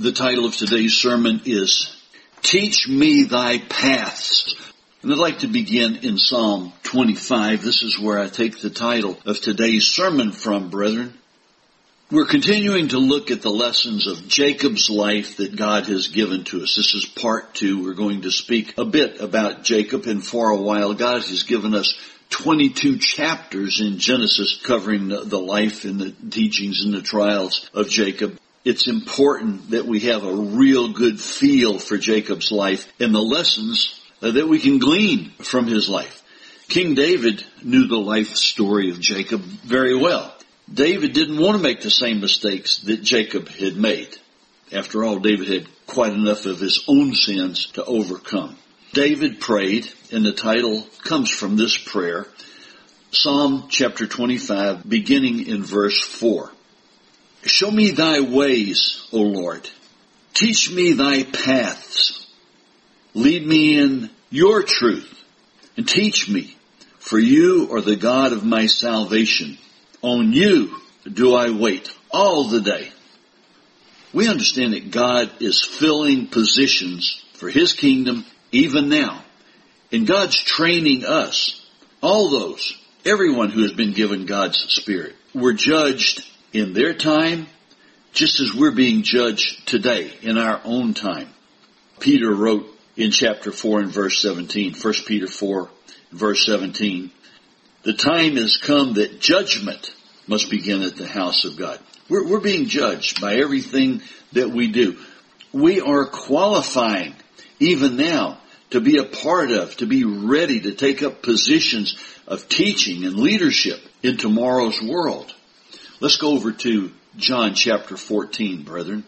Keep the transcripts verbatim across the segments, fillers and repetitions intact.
The title of today's sermon is Teach Me Thy Paths. And I'd like to begin in Psalm twenty-five. This is where I take the title of today's sermon from, brethren. We're continuing to look at the lessons of Jacob's life that God has given to us. This is part two. We're going to speak a bit about Jacob, and for a while God has given us twenty-two chapters in Genesis covering the, the life and the teachings and the trials of Jacob. It's important that we have a real good feel for Jacob's life and the lessons that we can glean from his life. King David knew the life story of Jacob very well. David didn't want to make the same mistakes that Jacob had made. After all, David had quite enough of his own sins to overcome. David prayed, and the title comes from this prayer, Psalm chapter twenty-five, beginning in verse four. Show me thy ways, O Lord. Teach me thy paths. Lead me in your truth and teach me, for you are the God of my salvation. On you do I wait all the day. We understand that God is filling positions for his kingdom even now. And God's training us, all those, everyone who has been given God's Spirit. We're judged in their time, just as we're being judged today in our own time. Peter wrote in chapter four and verse seventeen, First Peter four, verse seventeen, the time has come that judgment must begin at the house of God. We're, we're being judged by everything that we do. We are qualifying even now to be a part of, to be ready to take up positions of teaching and leadership in tomorrow's world. Let's go over to John chapter fourteen, brethren.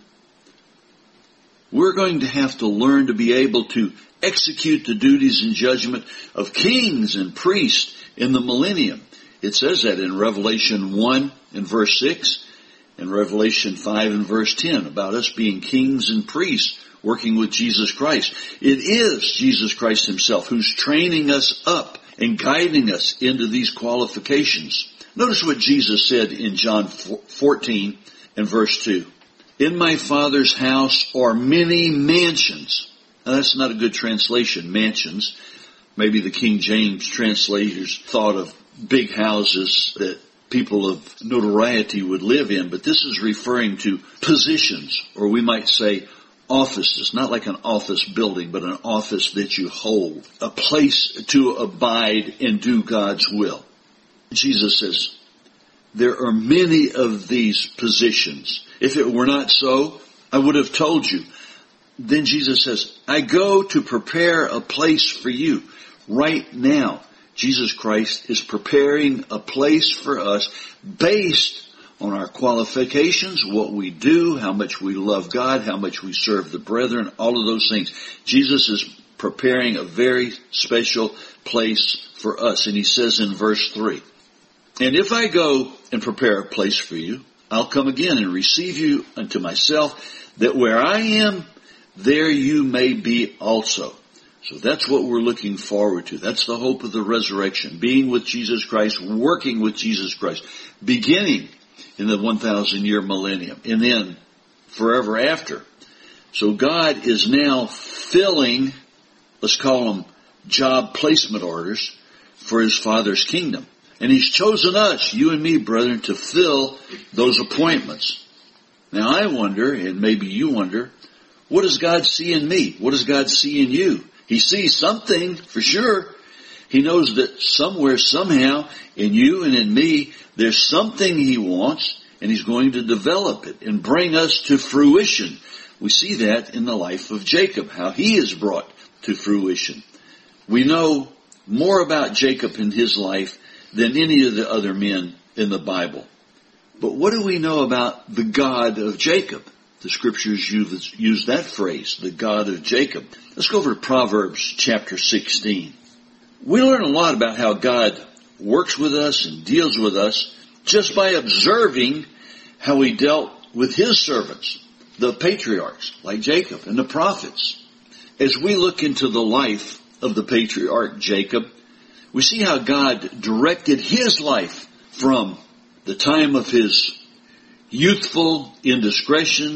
We're going to have to learn to be able to execute the duties and judgment of kings and priests in the millennium. It says that in Revelation one and verse six and Revelation five and verse ten about us being kings and priests working with Jesus Christ. It is Jesus Christ himself who's training us up and guiding us into these qualifications. Notice what Jesus said in John fourteen and verse two. In my Father's house are many mansions. Now that's not a good translation, mansions. Maybe the King James translators thought of big houses that people of notoriety would live in, but this is referring to positions, or we might say offices, not like an office building, but an office that you hold, a place to abide and do God's will. Jesus says, there are many of these positions. If it were not so, I would have told you. Then Jesus says, I go to prepare a place for you. Right now, Jesus Christ is preparing a place for us based on our qualifications, what we do, how much we love God, how much we serve the brethren, all of those things. Jesus is preparing a very special place for us. And he says in verse three, and if I go and prepare a place for you, I'll come again and receive you unto myself, that where I am, there you may be also. So that's what we're looking forward to. That's the hope of the resurrection, being with Jesus Christ, working with Jesus Christ, beginning in the one thousand year millennium, and then forever after. So God is now filling, let's call them job placement orders, for his Father's kingdom. And he's chosen us, you and me, brethren, to fill those appointments. Now I wonder, and maybe you wonder, what does God see in me? What does God see in you? He sees something, for sure. He knows that somewhere, somehow, in you and in me, there's something he wants, and he's going to develop it and bring us to fruition. We see that in the life of Jacob, how he is brought to fruition. We know more about Jacob in his life than any of the other men in the Bible. But what do we know about the God of Jacob? The scriptures use that phrase, the God of Jacob. Let's go over to Proverbs chapter sixteen. We learn a lot about how God works with us and deals with us just by observing how he dealt with his servants, the patriarchs like Jacob and the prophets. As we look into the life of the patriarch Jacob, we see how God directed his life from the time of his youthful indiscretion,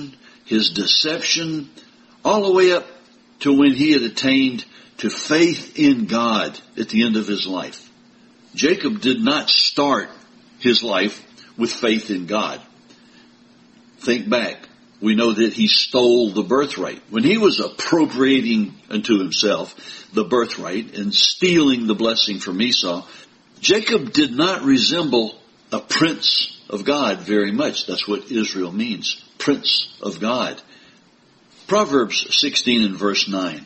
his deception, all the way up to when he had attained to faith in God at the end of his life. Jacob did not start his life with faith in God. Think back. We know that he stole the birthright. When he was appropriating unto himself the birthright and stealing the blessing from Esau, Jacob did not resemble a prince of God very much. That's what Israel means, prince of God. Proverbs sixteen and verse nine.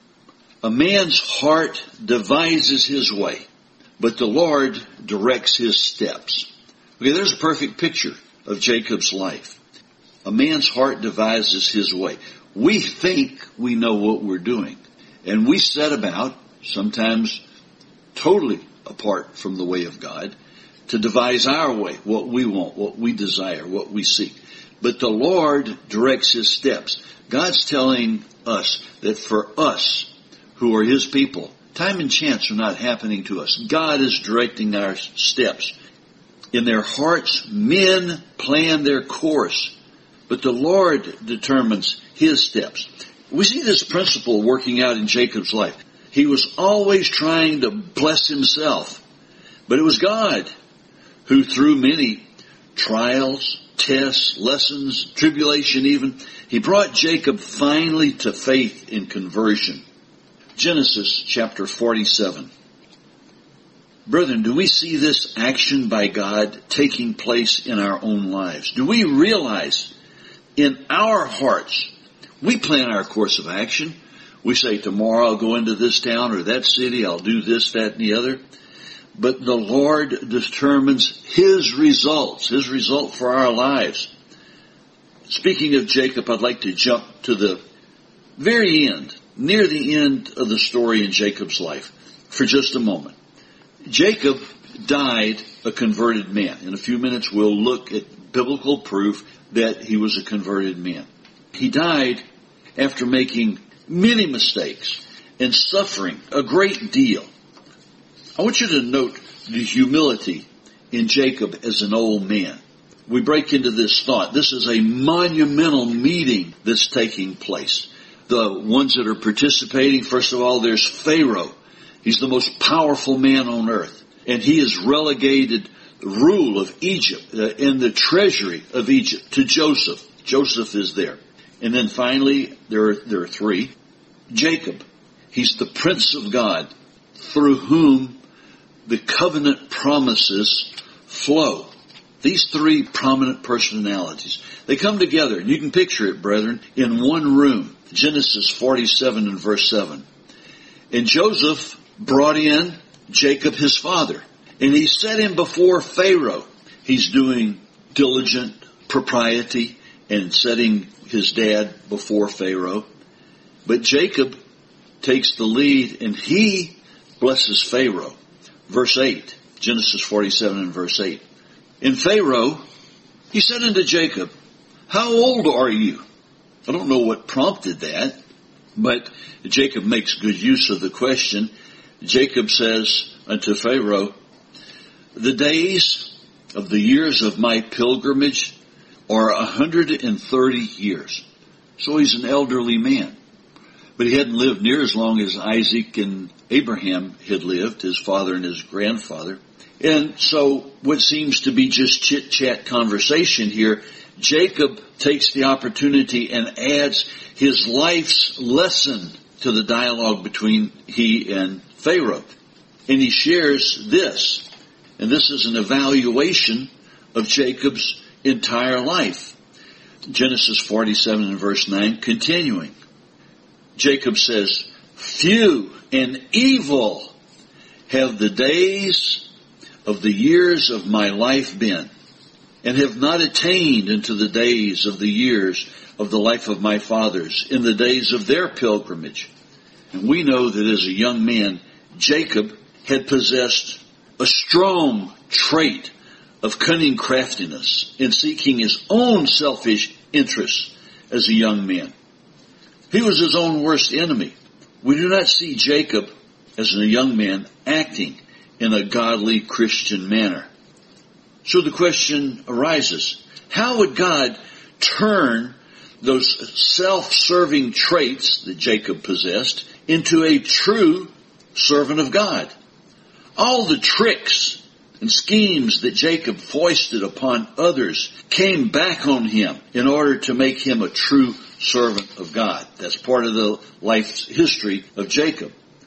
A man's heart devises his way, but the Lord directs his steps. Okay, there's a perfect picture of Jacob's life. A man's heart devises his way. We think we know what we're doing, and we set about, sometimes totally apart from the way of God, to devise our way, what we want, what we desire, what we seek. But the Lord directs his steps. God's telling us that for us, who are his people, time and chance are not happening to us. God is directing our steps. In their hearts, men plan their course, but the Lord determines his steps. We see this principle working out in Jacob's life. He was always trying to bless himself, but it was God who, through many trials, tests, lessons, tribulation even, he brought Jacob finally to faith in conversion. Genesis chapter forty-seven. Brethren, do we see this action by God taking place in our own lives? Do we realize in our hearts, we plan our course of action? We say, tomorrow I'll go into this town or that city, I'll do this, that, and the other. But the Lord determines his results, his result for our lives. Speaking of Jacob, I'd like to jump to the very end, near the end of the story in Jacob's life, for just a moment. Jacob died a converted man. In a few minutes we'll look at biblical proof that he was a converted man. He died after making many mistakes and suffering a great deal. I want you to note the humility in Jacob as an old man. We break into this thought. This is a monumental meeting that's taking place. The ones that are participating, first of all, there's Pharaoh. He's the most powerful man on earth. And he has relegated the rule of Egypt uh, and the treasury of Egypt to Joseph. Joseph is there. And then finally, there are, there are three. Jacob, he's the Prince of God, through whom the covenant promises flow. These three prominent personalities, they come together, and you can picture it, brethren, in one room. Genesis forty-seven and verse seven. And Joseph brought in Jacob his father, and he set him before Pharaoh. He's doing diligent propriety and setting his dad before Pharaoh. But Jacob takes the lead, and he blesses Pharaoh. Verse eight, Genesis forty-seven and verse eight. And Pharaoh, he said unto Jacob, how old are you? I don't know what prompted that, but Jacob makes good use of the question. Jacob says unto Pharaoh, the days of the years of my pilgrimage are a hundred and thirty years. So he's an elderly man. But he hadn't lived near as long as Isaac and Abraham had lived, his father and his grandfather. And so what seems to be just chit-chat conversation here, Jacob takes the opportunity and adds his life's lesson to the dialogue between he and Pharaoh. And he shares this. And this is an evaluation of Jacob's entire life. Genesis forty-seven and verse nine, continuing. Jacob says, few and evil have the days of the years of my life been, and have not attained into the days of the years of the life of my fathers, in the days of their pilgrimage. And we know that as a young man, Jacob had possessed a strong trait of cunning craftiness in seeking his own selfish interests as a young man. He was his own worst enemy. We do not see Jacob as a young man acting in a godly Christian manner. So the question arises, how would God turn those self-serving traits that Jacob possessed into a true servant of God. All the tricks and schemes that Jacob foisted upon others came back on him in order to make him a true servant of God. That's part of the life history of Jacob.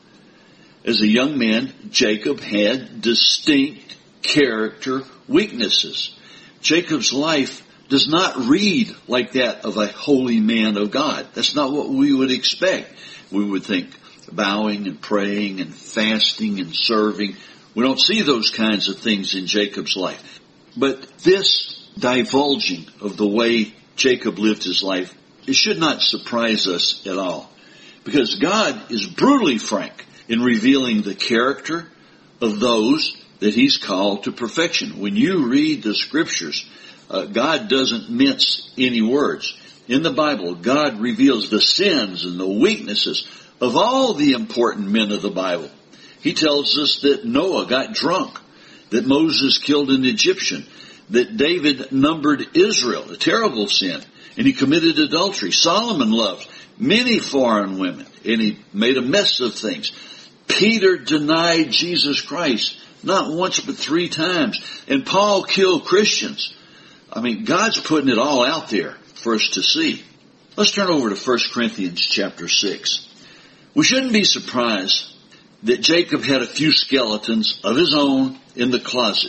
As a young man, Jacob had distinct character weaknesses. Jacob's life does not read like that of a holy man of God. That's not what we would expect. We would think bowing and praying and fasting and serving. We don't see those kinds of things in Jacob's life. But this divulging of the way Jacob lived his life, it should not surprise us at all. Because God is brutally frank in revealing the character of those that He's called to perfection. When you read the Scriptures, uh, God doesn't mince any words. In the Bible, God reveals the sins and the weaknesses of all the important men of the Bible. He tells us that Noah got drunk, that Moses killed an Egyptian, that David numbered Israel, a terrible sin, and he committed adultery. Solomon loved many foreign women, and he made a mess of things. Peter denied Jesus Christ, not once but three times. And Paul killed Christians. I mean, God's putting it all out there for us to see. Let's turn over to First Corinthians chapter six. We shouldn't be surprised that Jacob had a few skeletons of his own in the closet.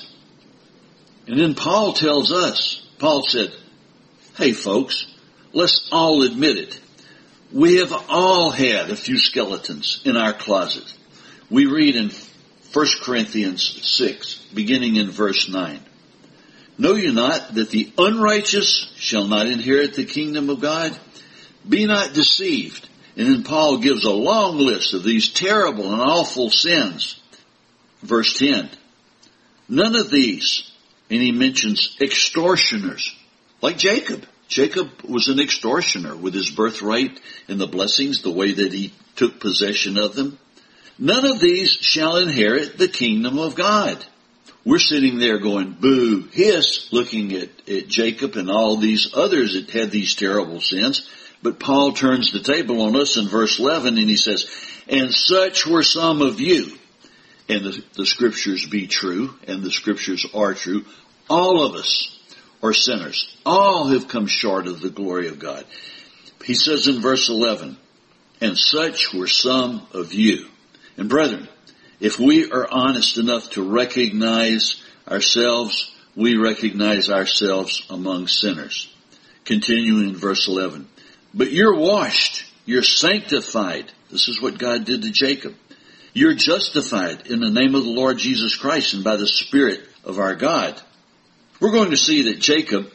And then Paul tells us, Paul said, hey folks, let's all admit it. We have all had a few skeletons in our closet. We read in First Corinthians six, beginning in verse nine. Know you not that the unrighteous shall not inherit the kingdom of God? Be not deceived. And then Paul gives a long list of these terrible and awful sins. Verse ten. None of these, and he mentions extortioners, like Jacob. Jacob was an extortioner with his birthright and the blessings, the way that he took possession of them. None of these shall inherit the kingdom of God. We're sitting there going, boo, hiss, looking at, at Jacob and all these others that had these terrible sins. But Paul turns the table on us in verse eleven and he says, and such were some of you. And the, the scriptures be true, and the scriptures are true. All of us are sinners. All have come short of the glory of God. He says in verse eleven, and such were some of you. And brethren, if we are honest enough to recognize ourselves, we recognize ourselves among sinners. Continuing in verse eleven. But you're washed, you're sanctified. This is what God did to Jacob. You're justified in the name of the Lord Jesus Christ and by the Spirit of our God. We're going to see that Jacob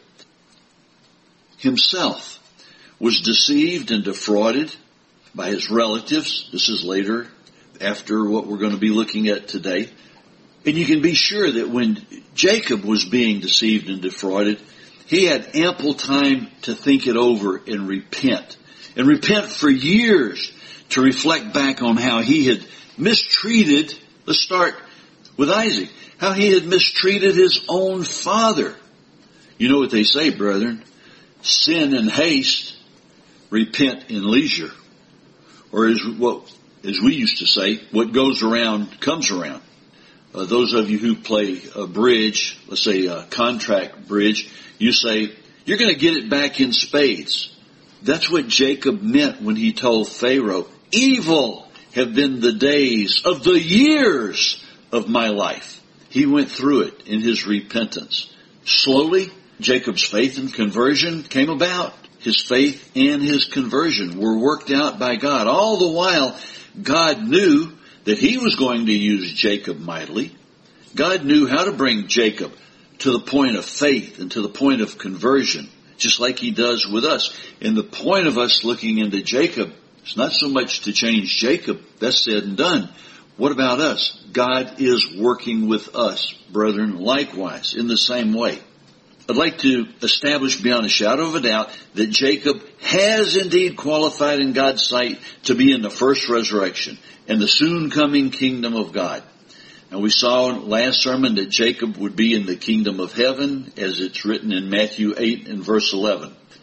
himself was deceived and defrauded by his relatives. This is later, after what we're going to be looking at today. And you can be sure that when Jacob was being deceived and defrauded, he had ample time to think it over and repent. And repent for years, to reflect back on how he had mistreated, let's start with Isaac, how he had mistreated his own father. You know what they say, brethren? Sin in haste, repent in leisure. Or as what, as we used to say, what goes around comes around. Uh, those of you who play a bridge, let's say a contract bridge, you say, you're going to get it back in spades. That's what Jacob meant when he told Pharaoh, evil have been the days of the years of my life. He went through it in his repentance. Slowly, Jacob's faith and conversion came about. His faith and his conversion were worked out by God. All the while, God knew that he was going to use Jacob mightily. God knew how to bring Jacob to the point of faith and to the point of conversion, just like he does with us. And the point of us looking into Jacob is not so much to change Jacob. That's said and done. What about us? God is working with us, brethren, likewise, in the same way. I'd like to establish beyond a shadow of a doubt that Jacob has indeed qualified in God's sight to be in the first resurrection and the soon coming kingdom of God. And we saw in last sermon that Jacob would be in the kingdom of heaven, as it's written in Matthew eight and verse eleven.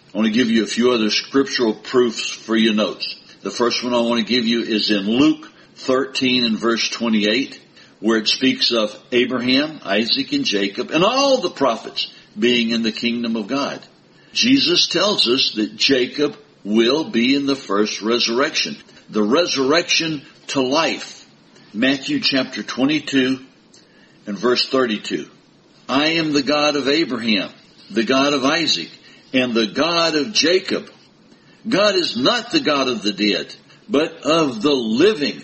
I want to give you a few other scriptural proofs for your notes. The first one I want to give you is in Luke thirteen and verse twenty-eight, where it speaks of Abraham, Isaac, and Jacob, and all the prophets being in the kingdom of God. Jesus tells us that Jacob will be in the first resurrection. The resurrection to life. Matthew chapter twenty-two and verse thirty-two. I am the God of Abraham, the God of Isaac, and the God of Jacob. God is not the God of the dead, but of the living.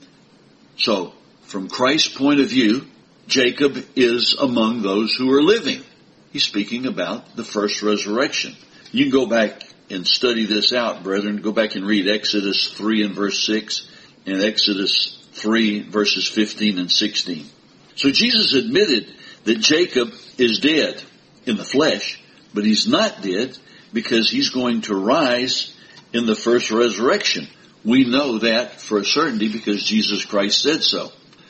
So, from Christ's point of view, Jacob is among those who are living. He's speaking about the first resurrection. You can go back and study this out, brethren. Go back and read Exodus three and verse six and Exodus three verses fifteen and sixteen. So Jesus admitted that Jacob is dead in the flesh, but he's not dead because he's going to rise in the first resurrection. We know that for a certainty because Jesus Christ said so.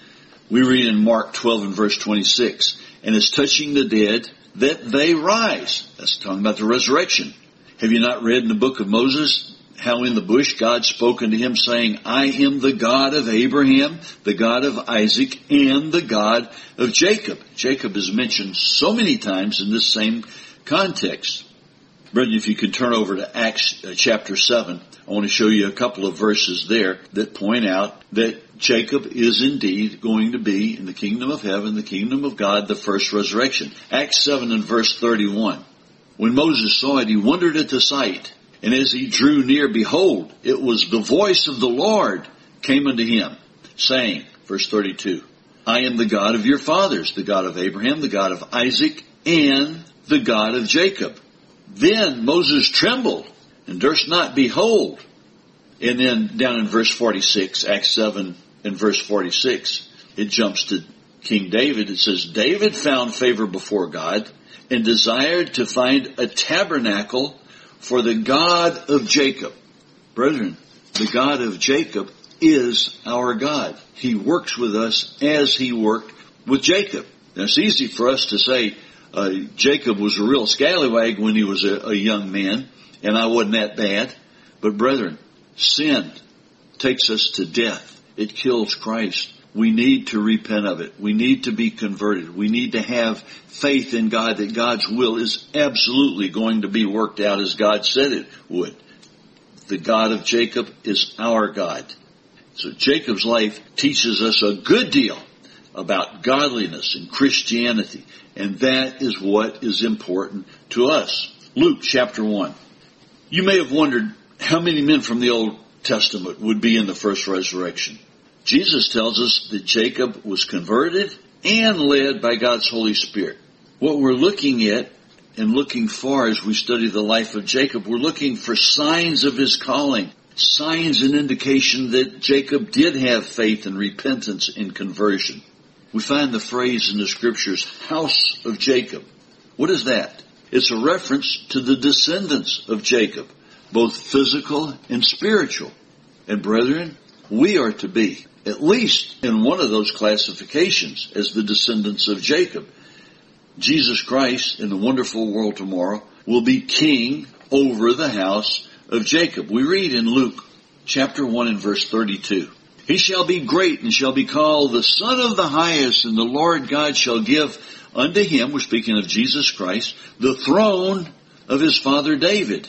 We read in Mark twelve and verse twenty-six, and as touching the dead, that they rise. That's talking about the resurrection. Have you not read in the book of Moses how in the bush God spoke unto him saying, I am the God of Abraham, the God of Isaac, and the God of Jacob. Jacob is mentioned so many times in this same context. Brethren, if you could turn over to Acts uh, chapter seven, I want to show you a couple of verses there that point out that Jacob is indeed going to be in the kingdom of heaven, the kingdom of God, the first resurrection. Acts seven and verse thirty-one. When Moses saw it, he wondered at the sight. And as he drew near, behold, it was the voice of the Lord came unto him, saying, verse thirty-two, I am the God of your fathers, the God of Abraham, the God of Isaac, and the God of Jacob. Then Moses trembled and durst not behold. And then down in verse forty-six, Acts seven and verse forty-six, it jumps to King David. It says, David found favor before God and desired to find a tabernacle for the God of Jacob. Brethren, the God of Jacob is our God. He works with us as he worked with Jacob. Now it's easy for us to say, uh, Jacob was a real scallywag when he was a, a young man, and I wasn't that bad. But brethren, sin takes us to death. It kills Christ. We need to repent of it. We need to be converted. We need to have faith in God that God's will is absolutely going to be worked out as God said it would. The God of Jacob is our God. So Jacob's life teaches us a good deal about godliness and Christianity. And that is what is important to us. Luke chapter one. You may have wondered how many men from the Old Testament would be in the first resurrection. Jesus tells us that Jacob was converted and led by God's Holy Spirit. What we're looking at and looking for as we study the life of Jacob, we're looking for signs of his calling, signs and indication that Jacob did have faith and repentance and conversion. We find the phrase in the scriptures, house of Jacob. What is that? It's a reference to the descendants of Jacob, both physical and spiritual. And brethren, we are to be at least in one of those classifications as the descendants of Jacob. Jesus Christ in the wonderful world tomorrow will be king over the house of Jacob. We read in Luke chapter one and verse thirty-two. He shall be great and shall be called the Son of the Highest, and the Lord God shall give unto him, we're speaking of Jesus Christ, the throne of his father David.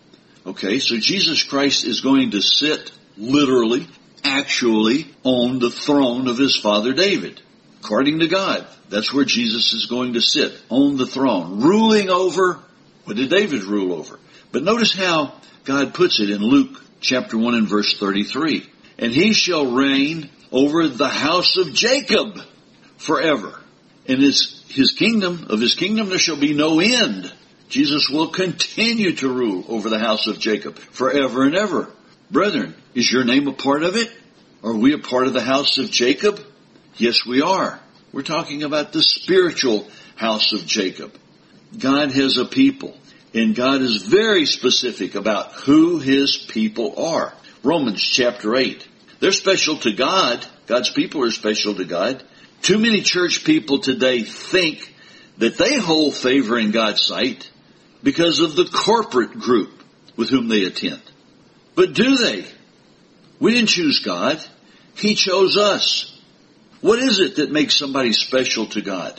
Okay, so Jesus Christ is going to sit literally, actually on the throne of his father David. According to God, that's where Jesus is going to sit, on the throne, ruling over, what did David rule over? But notice how God puts it in Luke chapter one and verse thirty-three. And he shall reign over the house of Jacob forever. And his, his kingdom, of his kingdom there shall be no end. Jesus will continue to rule over the house of Jacob forever and ever. Brethren, is your name a part of it? Are we a part of the house of Jacob? Yes, we are. We're talking about the spiritual house of Jacob. God has a people, and God is very specific about who his people are. Romans chapter eight. They're special to God. God's people are special to God. Too many church people today think that they hold favor in God's sight because of the corporate group with whom they attend. But do they? We didn't choose God. He chose us. What is it that makes somebody special to God?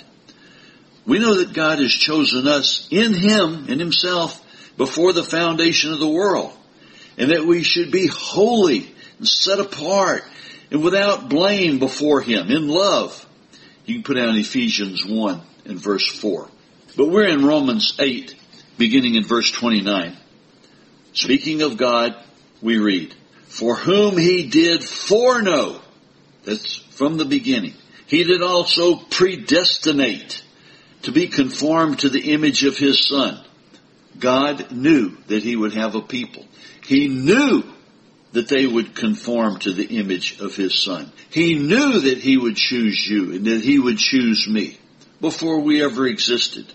We know that God has chosen us in Him, in Himself, before the foundation of the world. And that we should be holy and set apart and without blame before Him in love. You can put down Ephesians one and verse four. But we're in Romans eight, beginning in verse twenty-nine. Speaking of God, we read, for whom He did foreknow, that's from the beginning, He did also predestinate to be conformed to the image of His Son. God knew that He would have a people. He knew that they would conform to the image of His Son. He knew that He would choose you and that He would choose me before we ever existed.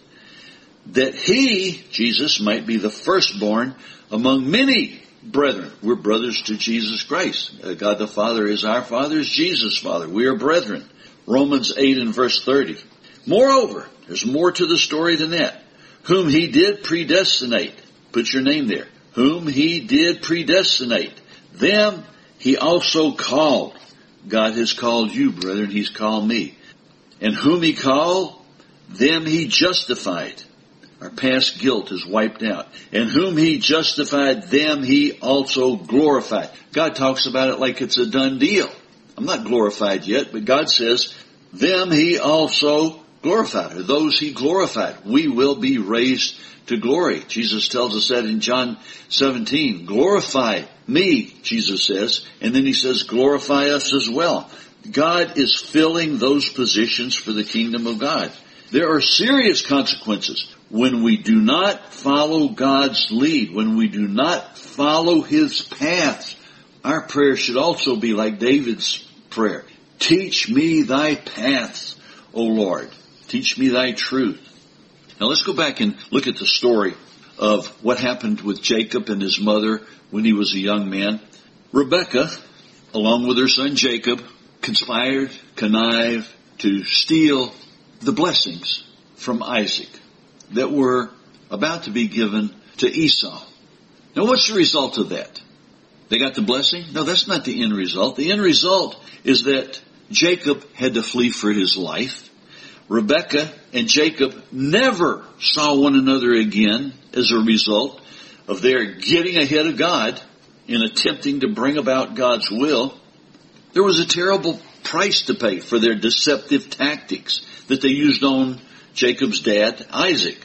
That He, Jesus, might be the firstborn among many brethren. We're brothers to Jesus Christ. Uh, God the Father is our Father, is Jesus' Father. We are brethren. Romans eight and verse thirty. Moreover, there's more to the story than that. Whom He did predestinate. Put your name there. Whom He did predestinate. Them He also called. God has called you, brethren. He's called me. And whom He called, them He justified. Our past guilt is wiped out. And whom He justified, them He also glorified. God talks about it like it's a done deal. I'm not glorified yet, but God says, them He also glorified, or those He glorified. We will be raised to glory. Jesus tells us that in John seventeen. Glorify me, Jesus says, and then He says, glorify us as well. God is filling those positions for the kingdom of God. There are serious consequences when we do not follow God's lead, when we do not follow His paths. Our prayer should also be like David's prayer. Teach me thy paths, O Lord. Teach me thy truth. Now let's go back and look at the story of what happened with Jacob and his mother when he was a young man. Rebekah, along with her son Jacob, conspired, connived to steal the blessings from Isaac that were about to be given to Esau. Now what's the result of that? They got the blessing? No, that's not the end result. The end result is that Jacob had to flee for his life. Rebekah and Jacob never saw one another again as a result of their getting ahead of God in attempting to bring about God's will. There was a terrible price to pay for their deceptive tactics that they used on Jacob's dad, Isaac.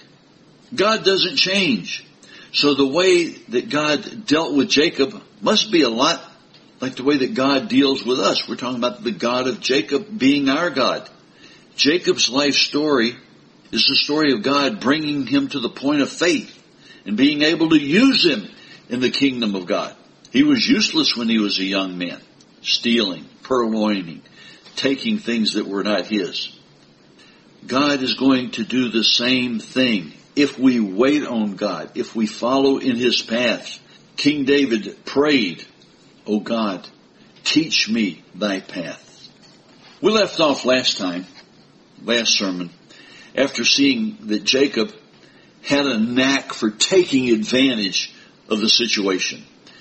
God doesn't change. So the way that God dealt with Jacob must be a lot like the way that God deals with us. We're talking about the God of Jacob being our God. Jacob's life story is the story of God bringing him to the point of faith and being able to use him in the kingdom of God. He was useless when he was a young man, stealing, purloining, taking things that were not his. God is going to do the same thing if we wait on God, if we follow in His paths. King David prayed, O God, teach me thy path. We left off last time, last sermon, after seeing that Jacob had a knack for taking advantage of the situation.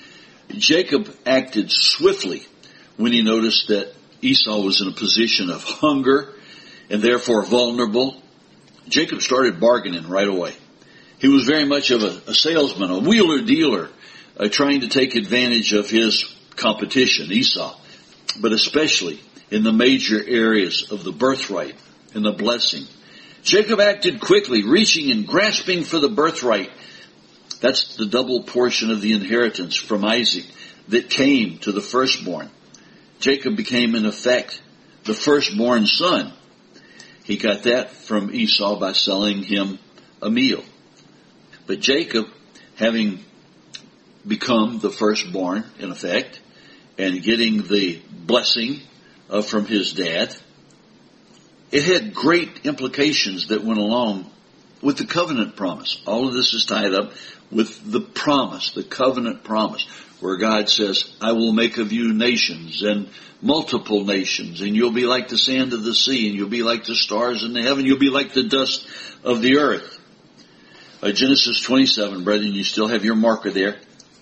Jacob acted swiftly when he noticed that Esau was in a position of hunger and therefore vulnerable. Jacob started bargaining right away. He was very much of a, a salesman, a wheeler-dealer, uh, trying to take advantage of his competition, Esau, but especially in the major areas of the birthright and the blessing. Jacob acted quickly, reaching and grasping for the birthright. That's the double portion of the inheritance from Isaac that came to the firstborn. Jacob became, in effect, the firstborn son. He got that from Esau by selling him a meal. But Jacob, having become the firstborn, in effect, and getting the blessing uh, from his dad, it had great implications that went along with the covenant promise. All of this is tied up with the promise, the covenant promise, where God says, I will make of you nations and multiple nations, and you'll be like the sand of the sea, and you'll be like the stars in the heaven, you'll be like the dust of the earth. Uh, Genesis twenty-seven, brethren, you still have your marker there.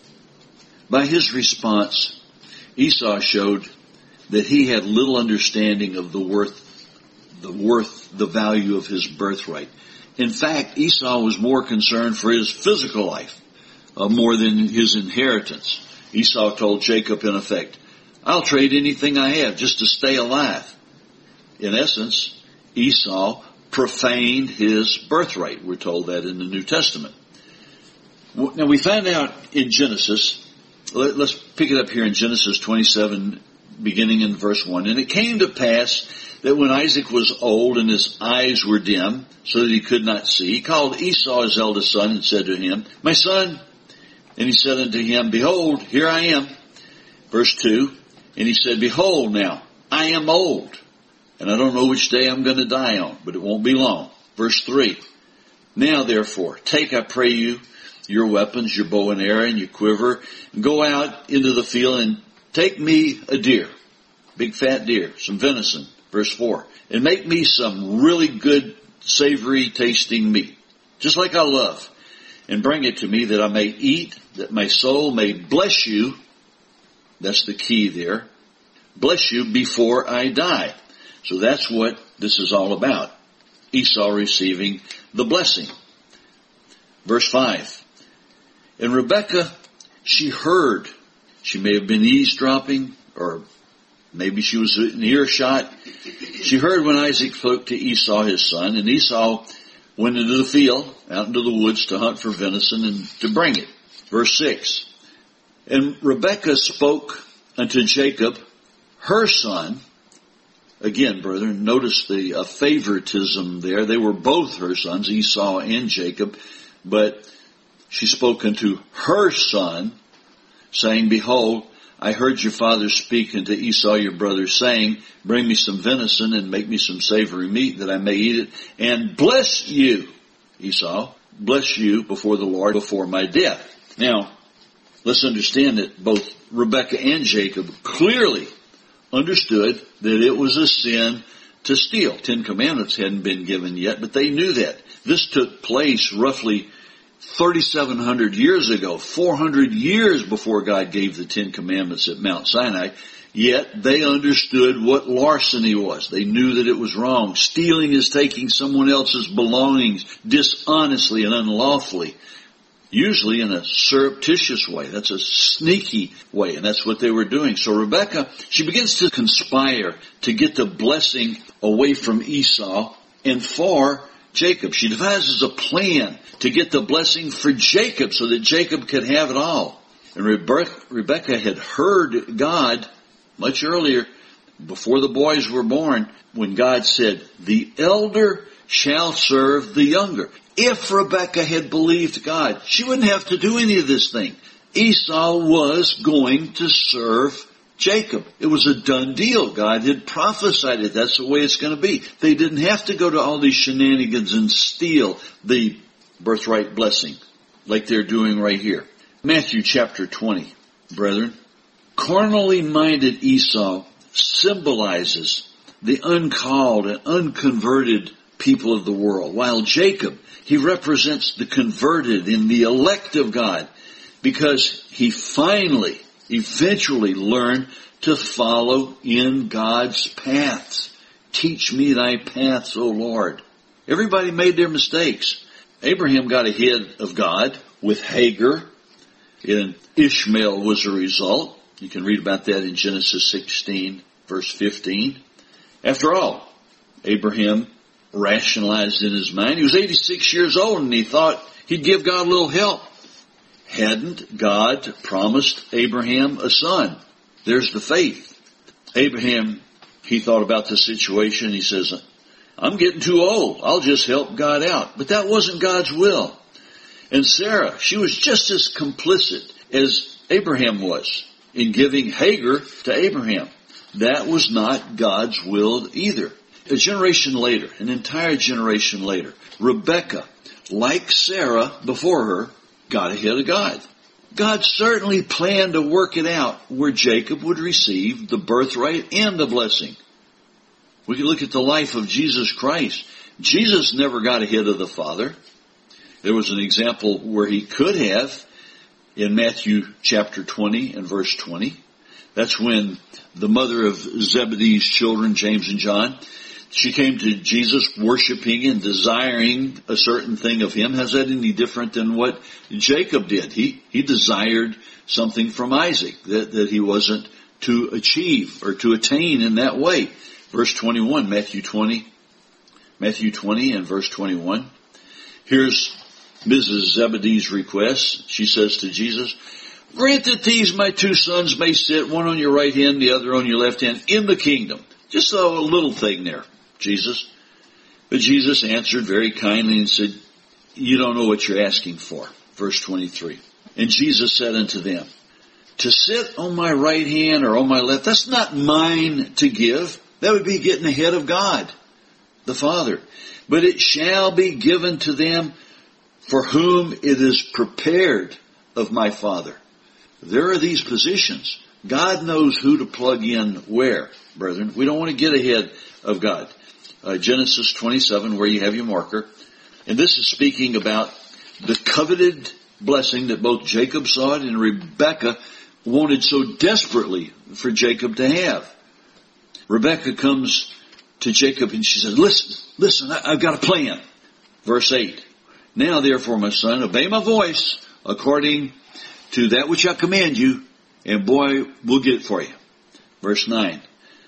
By his response, Esau showed that he had little understanding of the worth, the worth, the value of his birthright. In fact, Esau was more concerned for his physical life, uh, more than his inheritance. Esau told Jacob, in effect, I'll trade anything I have just to stay alive. In essence, Esau profaned his birthright. We're told that in the New Testament. Now we find out in Genesis, let's pick it up here in Genesis twenty-seven, beginning in verse one. And it came to pass that when Isaac was old and his eyes were dim, so that he could not see, he called Esau his eldest son and said to him, My son. And he said unto him, Behold, here I am. Verse two. And he said, Behold now, I am old, and I don't know which day I'm going to die on, but it won't be long. Verse three. Now therefore, take, I pray you, your weapons, your bow and arrow, and your quiver, and go out into the field and take me a deer, big fat deer, some venison. Verse four. And make me some really good, savory tasting meat, just like I love, and bring it to me that I may eat, that my soul may bless you. That's the key there. Bless you before I die. So that's what this is all about. Esau receiving the blessing. Verse five. And Rebekah, she heard. She may have been eavesdropping, or maybe she was in earshot. She heard when Isaac spoke to Esau, his son, and Esau went into the field, out into the woods to hunt for venison and to bring it. Verse six. And Rebekah spoke unto Jacob, her son. Again, brethren, notice the uh, favoritism there. They were both her sons, Esau and Jacob, but she spoke unto her son, saying, Behold, I heard your father speak unto Esau your brother, saying, Bring me some venison and make me some savory meat that I may eat it, and bless you, Esau, bless you before the Lord before my death. Now, let's understand that both Rebekah and Jacob clearly understood that it was a sin to steal. Ten Commandments hadn't been given yet, but they knew that. This took place roughly thirty-seven hundred years ago, four hundred years before God gave the Ten Commandments at Mount Sinai. Yet they understood what larceny was. They knew that it was wrong. Stealing is taking someone else's belongings dishonestly and unlawfully, usually in a surreptitious way. That's a sneaky way, and that's what they were doing. So Rebekah, she begins to conspire to get the blessing away from Esau and for Jacob. She devises a plan to get the blessing for Jacob so that Jacob could have it all. And Rebekah had heard God much earlier, before the boys were born, when God said, the elder shall serve the younger. If Rebekah had believed God, she wouldn't have to do any of this thing. Esau was going to serve Jacob. It was a done deal. God had prophesied it. That's the way it's going to be. They didn't have to go to all these shenanigans and steal the birthright blessing like they're doing right here. Matthew chapter twenty, brethren. Carnally minded Esau symbolizes the uncalled and unconverted people of the world, while Jacob, he represents the converted and the elect of God, because he finally, eventually learned to follow in God's paths. Teach me thy paths, O Lord. Everybody made their mistakes. Abraham got ahead of God with Hagar, and Ishmael was a result. You can read about that in Genesis sixteen, verse fifteen. After all, Abraham rationalized in his mind. He was eighty-six years old and he thought he'd give God a little help. Hadn't God promised Abraham a son? There's the faith. Abraham, he thought about the situation. He says, I'm getting too old. I'll just help God out. But that wasn't God's will. And Sarah, she was just as complicit as Abraham was in giving Hagar to Abraham. That was not God's will either. A generation later, an entire generation later, Rebekah, like Sarah before her, got ahead of God. God certainly planned to work it out where Jacob would receive the birthright and the blessing. We can look at the life of Jesus Christ. Jesus never got ahead of the Father. There was an example where he could have in Matthew chapter twenty and verse twenty. That's when the mother of Zebedee's children, James and John, she came to Jesus worshiping and desiring a certain thing of him. How's that any different than what Jacob did? He, he desired something from Isaac that, that he wasn't to achieve or to attain in that way. Verse twenty-one, Matthew twenty, Matthew twenty and verse twenty-one. Here's Missus Zebedee's request. She says to Jesus, grant that these my two sons may sit, one on your right hand, the other on your left hand, in the kingdom. Just a little thing there, Jesus. But Jesus answered very kindly and said, you don't know what you're asking for. Verse twenty-three. And Jesus said unto them, to sit on my right hand or on my left, that's not mine to give. That would be getting ahead of God, the Father. But it shall be given to them for whom it is prepared of my Father. There are these positions. God knows who to plug in where, brethren. We don't want to get ahead of God. Uh, Genesis twenty-seven, where you have your marker. And this is speaking about the coveted blessing that both Jacob sought and Rebekah wanted so desperately for Jacob to have. Rebekah comes to Jacob and she says, listen, listen, I, I've got a plan. Verse eight. Now therefore, my son, obey my voice according to that which I command you, and boy, we'll get it for you. Verse nine.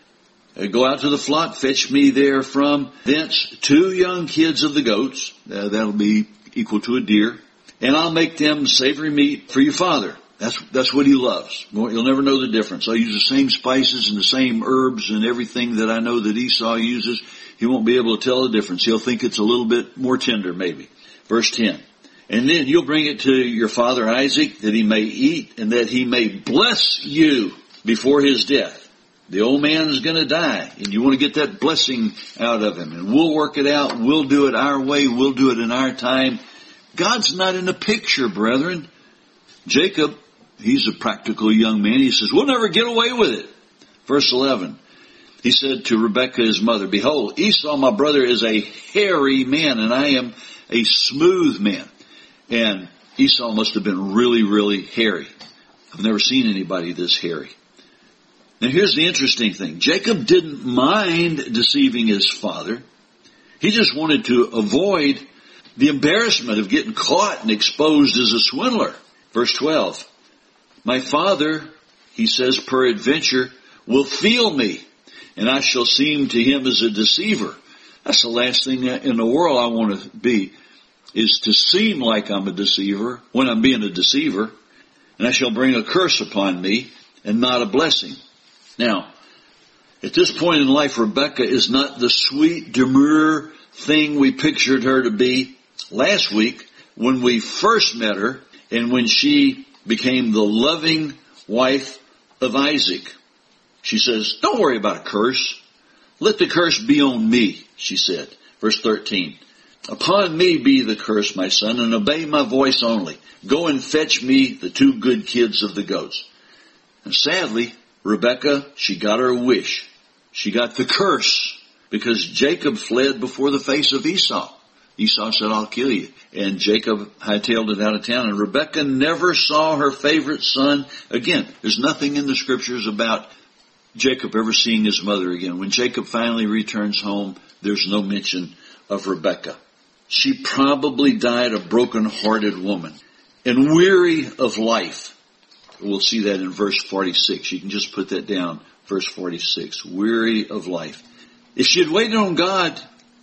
Go out to the flock, fetch me there from thence two young kids of the goats. Uh, that'll be equal to a deer. And I'll make them savory meat for your father. That's, that's what he loves. You'll never know the difference. I'll use the same spices and the same herbs and everything that I know that Esau uses. He won't be able to tell the difference. He'll think it's a little bit more tender, maybe. Verse ten. And then you'll bring it to your father Isaac, that he may eat and that he may bless you before his death. The old man is going to die, and you want to get that blessing out of him. And we'll work it out. We'll do it our way. We'll do it in our time. God's not in the picture, brethren. Jacob, he's a practical young man. He says, we'll never get away with it. Verse eleven. He said to Rebekah, his mother, behold, Esau, my brother, is a hairy man, and I am a smooth man. And Esau must have been really, really hairy. I've never seen anybody this hairy. Now here's the interesting thing. Jacob didn't mind deceiving his father. He just wanted to avoid the embarrassment of getting caught and exposed as a swindler. Verse twelve. My father, he says, peradventure, will feel me, and I shall seem to him as a deceiver. That's the last thing in the world I want to be, is to seem like I'm a deceiver when I'm being a deceiver. And I shall bring a curse upon me and not a blessing. Now, at this point in life, Rebekah is not the sweet, demure thing we pictured her to be last week when we first met her and when she became the loving wife of Isaac. She says, don't worry about a curse. Let the curse be on me, she said. Verse thirteen. Upon me be the curse, my son, and obey my voice only. Go and fetch me the two good kids of the goats. And sadly, Rebekah, she got her wish. She got the curse because Jacob fled before the face of Esau. Esau said, I'll kill you. And Jacob hightailed it out of town. And Rebekah never saw her favorite son again. There's nothing in the scriptures about Jacob ever seeing his mother again. When Jacob finally returns home, there's no mention of Rebekah. She probably died a broken-hearted woman and weary of life. We'll see that in verse forty-six. You can just put that down, verse forty-six. Weary of life. If she had waited on God,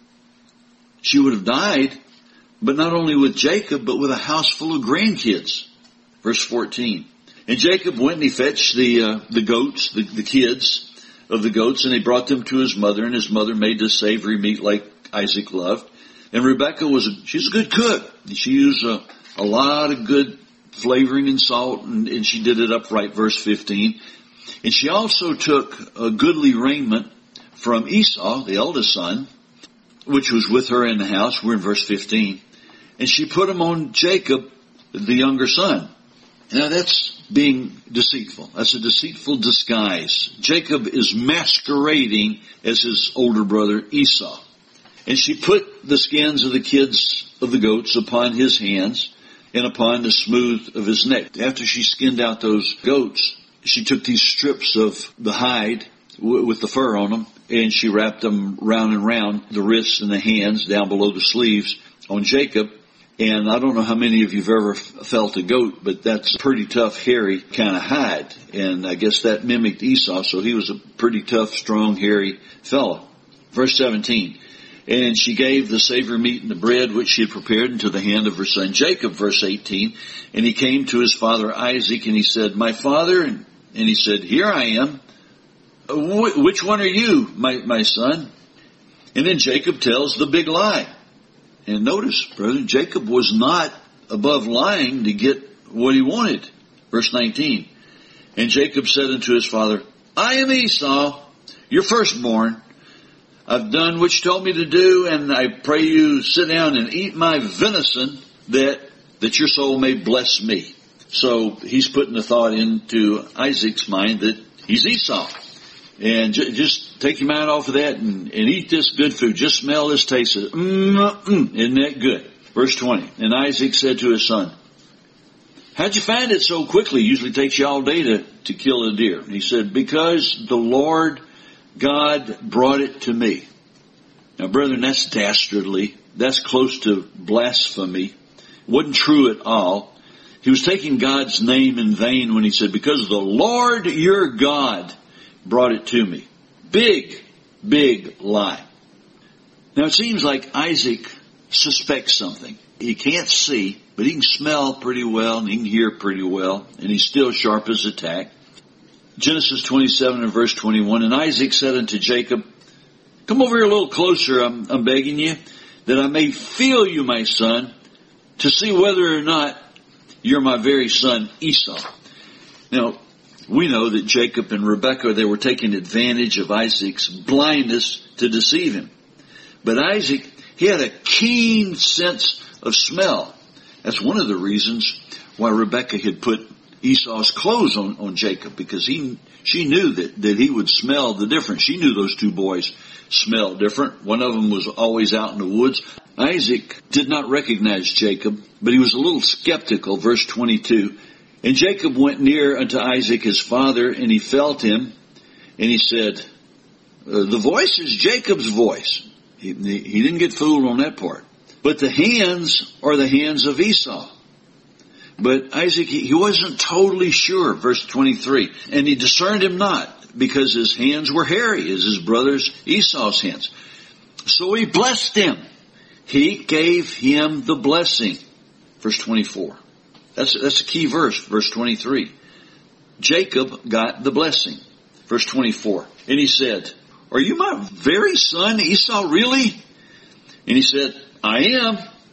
she would have died, but not only with Jacob, but with a house full of grandkids. Verse fourteen. And Jacob went and he fetched the uh, the goats, the, the kids of the goats, and he brought them to his mother, and his mother made the savory meat like Isaac loved. And Rebekah was, a, she's a good cook. She used a, a lot of good flavoring and salt, and, and she did it upright, verse fifteen. And she also took a goodly raiment from Esau, the eldest son, which was with her in the house. We're in verse fifteen. And she put them on Jacob, the younger son. Now that's being deceitful. That's a deceitful disguise. Jacob is masquerading as his older brother Esau. And she put the skins of the kids of the goats upon his hands and upon the smooth of his neck. After she skinned out those goats, she took these strips of the hide w- with the fur on them, and she wrapped them round and round the wrists and the hands down below the sleeves on Jacob. And I don't know how many of you have ever f- felt a goat, but that's a pretty tough, hairy kind of hide. And I guess that mimicked Esau, so he was a pretty tough, strong, hairy fellow. Verse seventeen. And she gave the savory meat and the bread which she had prepared into the hand of her son Jacob. Verse eighteen. And he came to his father Isaac, and he said, my father? And, and he said, here I am. Wh- which one are you, my, my son? And then Jacob tells the big lie. And notice, brother, Jacob was not above lying to get what he wanted. Verse nineteen. And Jacob said unto his father, I am Esau, your firstborn. I've done what you told me to do, and I pray you sit down and eat my venison, that, that your soul may bless me. So he's putting the thought into Isaac's mind that he's Esau. And j- just take your mind off of that and, and eat this good food. Just smell this, taste it. Mm-mm, isn't that good? Verse twenty. And Isaac said to his son, how'd you find it so quickly? It usually takes you all day to, to kill a deer. And he said, because the Lord God brought it to me. Now, brethren, that's dastardly. That's close to blasphemy. Wasn't true at all. He was taking God's name in vain when he said, because the Lord your God brought it to me. Big, big lie. Now it seems like Isaac suspects something. He can't see, but he can smell pretty well and he can hear pretty well, and he's still sharp as a tack. Genesis twenty-seven and verse twenty-one, and Isaac said unto Jacob, come over here a little closer, I'm, I'm begging you, that I may feel you, my son, to see whether or not you're my very son Esau. Now, we know that Jacob and Rebekah, they were taking advantage of Isaac's blindness to deceive him. But Isaac, he had a keen sense of smell. That's one of the reasons why Rebekah had put Esau's clothes on, on Jacob, because he, she knew that, that he would smell the difference. She knew those two boys smelled different. One of them was always out in the woods. Isaac did not recognize Jacob, but he was a little skeptical. Verse twenty-two. And Jacob went near unto Isaac his father, and he felt him, and he said, uh, the voice is Jacob's voice. He, he didn't get fooled on that part. But the hands are the hands of Esau. But Isaac, he, he wasn't totally sure. Verse twenty-three. And he discerned him not, because his hands were hairy, as his brother's Esau's hands. So he blessed him. He gave him the blessing. Verse twenty-four. That's, that's a key verse, verse twenty-three. Jacob got the blessing. Verse twenty-four. And he said, are you my very son Esau, really? And he said, I am.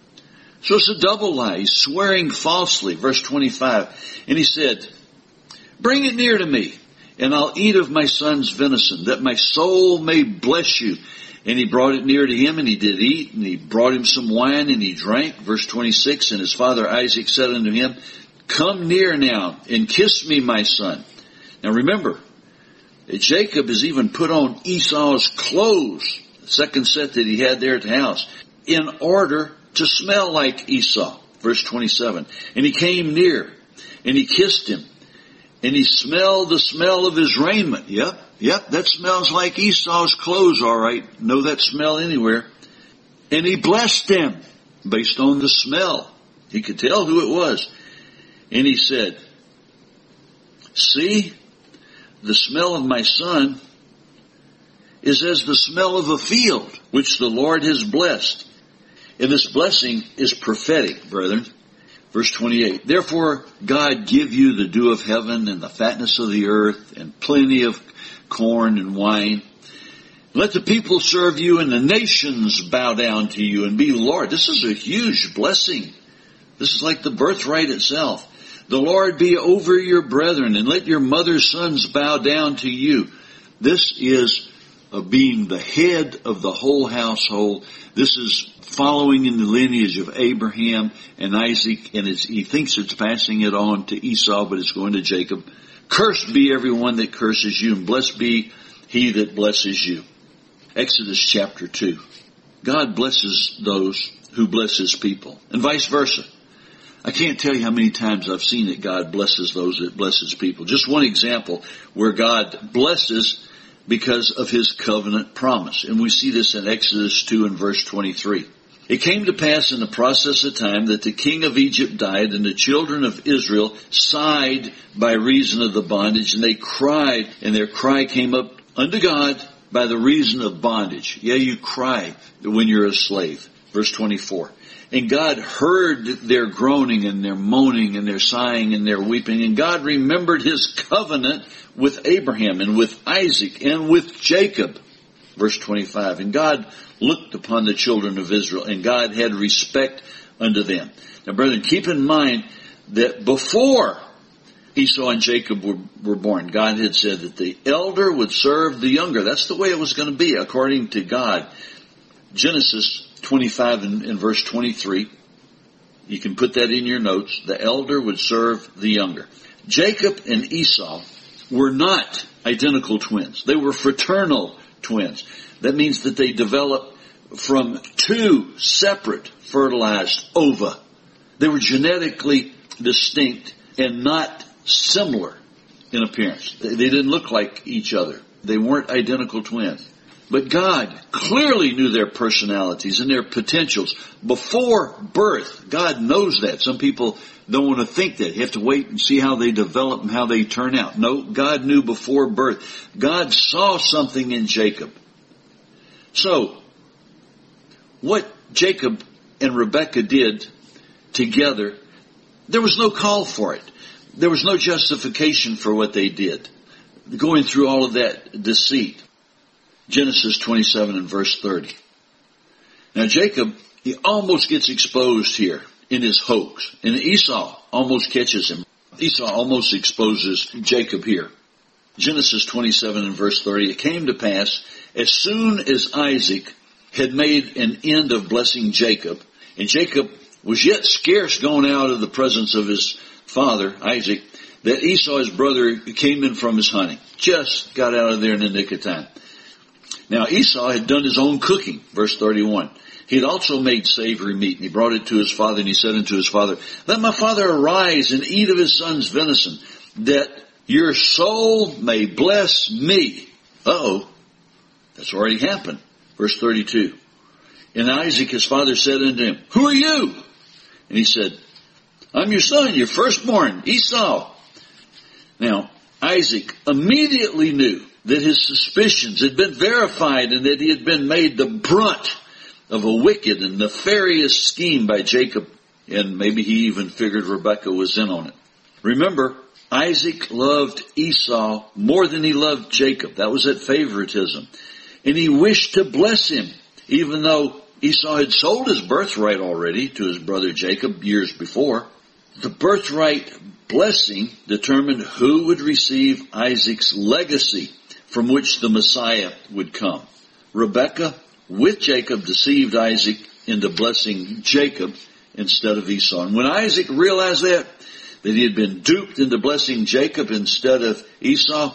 So it's a double lie. He's swearing falsely. Verse twenty-five. And he said, bring it near to me, and I'll eat of my son's venison, that my soul may bless you. And he brought it near to him, and he did eat, and he brought him some wine, and he drank. Verse twenty-six, and his father Isaac said unto him, come near now, and kiss me, my son. Now remember, Jacob has even put on Esau's clothes, the second set that he had there at the house, in order to smell like Esau. Verse twenty-seven, and he came near, and he kissed him, and he smelled the smell of his raiment. Yep. Yep, that smells like Esau's clothes, all right. Know that smell anywhere. And he blessed him based on the smell. He could tell who it was. And he said, see, the smell of my son is as the smell of a field, which the Lord has blessed. And this blessing is prophetic, brethren. Verse twenty-eight, therefore God give you the dew of heaven and the fatness of the earth and plenty of corn and wine. Let the people serve you and the nations bow down to you and be Lord. This is a huge blessing. This is like the birthright itself. The Lord be over your brethren, and let your mother's sons bow down to you. This is uh, being the head of the whole household. This is following in the lineage of Abraham and Isaac, and it's, he thinks it's passing it on to Esau, but it's going to Jacob. Cursed be everyone that curses you, and blessed be he that blesses you. Exodus chapter two. God blesses those who bless his people, and vice versa. I can't tell you how many times I've seen that God blesses those that bless his people. Just one example where God blesses because of his covenant promise. And we see this in Exodus two and verse twenty-three. It came to pass in the process of time that the king of Egypt died, and the children of Israel sighed by reason of the bondage, and they cried, and their cry came up unto God by the reason of bondage. Yeah, you cry when you're a slave. Verse twenty-four. And God heard their groaning and their moaning and their sighing and their weeping. And God remembered his covenant with Abraham and with Isaac and with Jacob. Verse twenty-five. And God looked upon the children of Israel, and God had respect unto them. Now, brethren, keep in mind that before Esau and Jacob were, were born, God had said that the elder would serve the younger. That's the way it was going to be according to God. Genesis twenty-five and, and verse twenty-three. You can put that in your notes. The elder would serve the younger. Jacob and Esau were not identical twins. They were fraternal twins. That means that they developed from two separate fertilized ova. They were genetically distinct and not similar in appearance. They, they didn't look like each other. They weren't identical twins. But God clearly knew their personalities and their potentials before birth. God knows that. Some people don't want to think that. You have to wait and see how they develop and how they turn out. No, God knew before birth. God saw something in Jacob. So, what Jacob and Rebekah did together, there was no call for it. There was no justification for what they did. Going through all of that deceit. Genesis twenty-seven and verse thirty. Now Jacob, he almost gets exposed here in his hoax. And Esau almost catches him. Esau almost exposes Jacob here. Genesis twenty-seven and verse thirty. It came to pass, as soon as Isaac had made an end of blessing Jacob, and Jacob was yet scarce gone out of the presence of his father, Isaac, that Esau, his brother, came in from his hunting. Just got out of there in the nick of time. Now Esau had done his own cooking, verse thirty-one. He had also made savory meat, and he brought it to his father, and he said unto his father, Let my father arise and eat of his son's venison, that your soul may bless me. Uh-oh. That's already happened. Verse thirty-two. And Isaac his father said unto him, Who are you? And he said, I'm your son, your firstborn, Esau. Now, Isaac immediately knew that his suspicions had been verified and that he had been made the brunt of a wicked and nefarious scheme by Jacob. And maybe he even figured Rebekah was in on it. Remember, Isaac loved Esau more than he loved Jacob. That was that favoritism. And he wished to bless him, even though Esau had sold his birthright already to his brother Jacob years before. The birthright blessing determined who would receive Isaac's legacy from which the Messiah would come. Rebekah, with Jacob, deceived Isaac into blessing Jacob instead of Esau. And when Isaac realized that, that he had been duped into blessing Jacob instead of Esau,